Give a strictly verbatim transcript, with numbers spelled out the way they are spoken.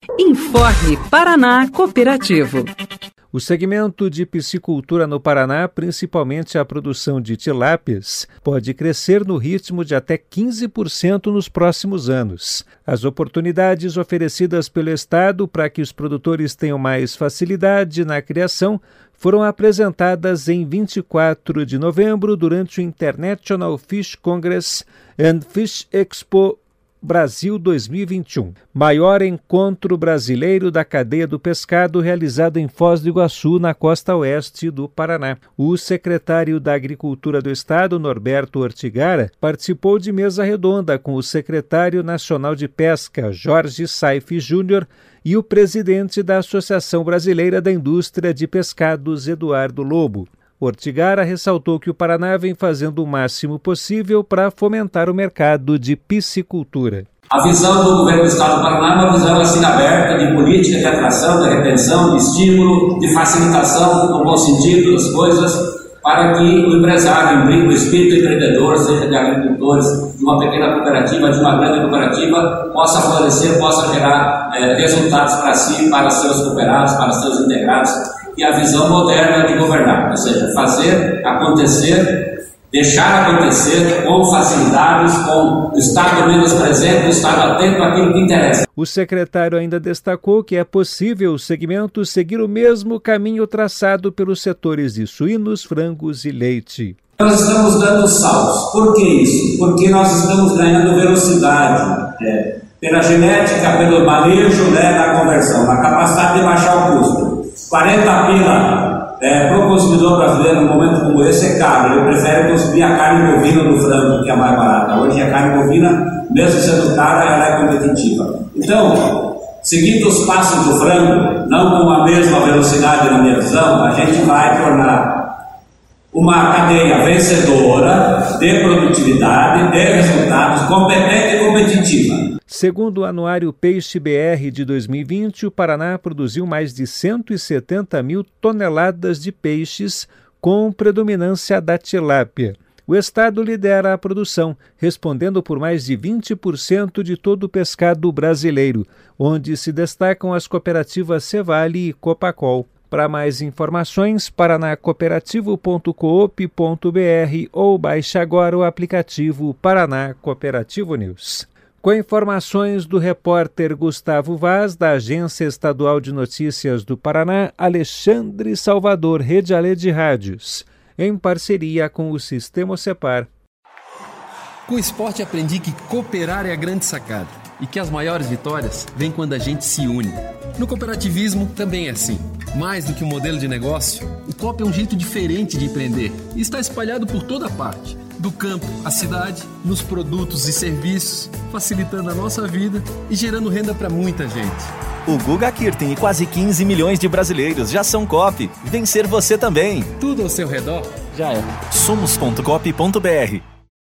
Informe Paraná Cooperativo. O segmento de piscicultura no Paraná, principalmente a produção de tilápias, pode crescer no ritmo de até quinze por cento nos próximos anos. As oportunidades oferecidas pelo Estado para que os produtores tenham mais facilidade na criação foram apresentadas em vinte e quatro de novembro durante o International Fish Congress and Fish Expo Brasil dois mil e vinte e um, maior encontro brasileiro da cadeia do pescado realizado em Foz do Iguaçu, na costa oeste do Paraná. O secretário da Agricultura do Estado, Norberto Ortigara, participou de mesa redonda com o secretário nacional de Pesca, Jorge Saif Júnior, e o presidente da Associação Brasileira da Indústria de Pescados, Eduardo Lobo. Ortigara ressaltou que o Paraná vem fazendo o máximo possível para fomentar o mercado de piscicultura. A visão do governo do Estado do Paraná é uma visão assim aberta de política de atração, de retenção, de estímulo, de facilitação, no bom sentido das coisas, para que o empresário, o espírito empreendedor, seja de agricultores, de uma pequena cooperativa, de uma grande cooperativa, possa florescer, possa gerar eh, resultados para si, para seus cooperados, para seus integrados. E a visão moderna de governar, ou seja, fazer acontecer, deixar acontecer com facilidades, com o Estado menos presente, o Estado atento àquilo que interessa. O secretário ainda destacou que é possível o segmento seguir o mesmo caminho traçado pelos setores de suínos, frangos e leite. Nós estamos dando saltos. Por que isso? Porque nós estamos ganhando velocidade, é, pela genética, pelo manejo, né, da conversão, na capacidade de baixar o custo. quarenta pila é, para o consumidor brasileiro, num momento como esse, é caro. Ele prefere consumir a carne bovina do frango, que é mais barata. Hoje a carne bovina, mesmo sendo cara, ela é competitiva. Então, seguindo os passos do frango, não com a mesma velocidade na minha visão, a gente vai tornar uma cadeia vencedora de produtividade, de resultados, competente e competitiva. Segundo o Anuário Peixe B R de dois mil e vinte, o Paraná produziu mais de cento e setenta mil toneladas de peixes, com predominância da tilápia. O Estado lidera a produção, respondendo por mais de vinte por cento de todo o pescado brasileiro, onde se destacam as cooperativas Cevale e Copacol. Para mais informações, paranacooperativo ponto coop ponto br ou baixe agora o aplicativo Paraná Cooperativo News. Com informações do repórter Gustavo Vaz, da Agência Estadual de Notícias do Paraná, Alexandre Salvador, Rede Alê de Rádios, em parceria com o Sistema Cepar. Com o esporte aprendi que cooperar é a grande sacada e que as maiores vitórias vêm quando a gente se une. No cooperativismo também é assim. Mais do que um modelo de negócio, o coop é um jeito diferente de empreender e está espalhado por toda parte. Do campo à cidade, nos produtos e serviços, facilitando a nossa vida e gerando renda para muita gente. O Guga Kirten e quase quinze milhões de brasileiros já são coop. Vencer você também. Tudo ao seu redor já é. Somos ponto coop ponto br